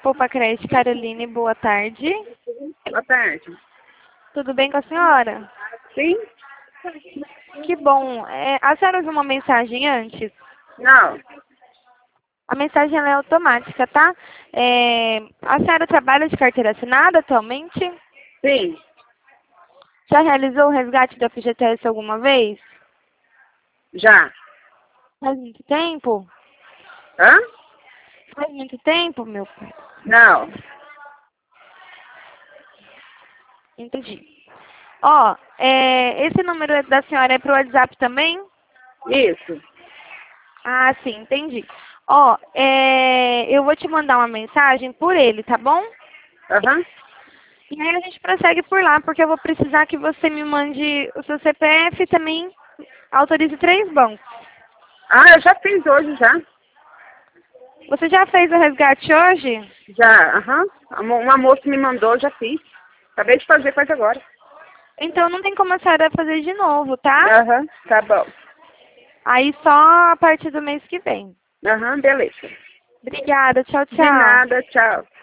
Poupa Creche, Caroline, boa tarde. Boa tarde. Tudo bem com a senhora? Sim? Que bom. A senhora viu uma mensagem antes? Não. A mensagem ela é automática, tá? A senhora trabalha de carteira assinada atualmente? Sim. Já realizou o resgate da FGTS alguma vez? Já. Faz muito tempo? Hã? Faz muito tempo, meu pai. Não. Entendi. Ó, esse número da senhora é pro WhatsApp também? Isso. Ah, sim, entendi. Ó, eu vou te mandar uma mensagem por ele, tá bom? Aham. E aí a gente prossegue por lá, porque eu vou precisar que você me mande o seu CPF e também autorize 3 bancos. Ah, eu já fiz hoje, já. Você já fez o resgate hoje? Já, aham. Uma moça me mandou, já fiz. Acabei de fazer, faz agora. Então não tem como a senhora fazer de novo, tá? Aham, tá bom. Aí só a partir do mês que vem. Aham, beleza. Obrigada, tchau, De tchau. nada, tchau.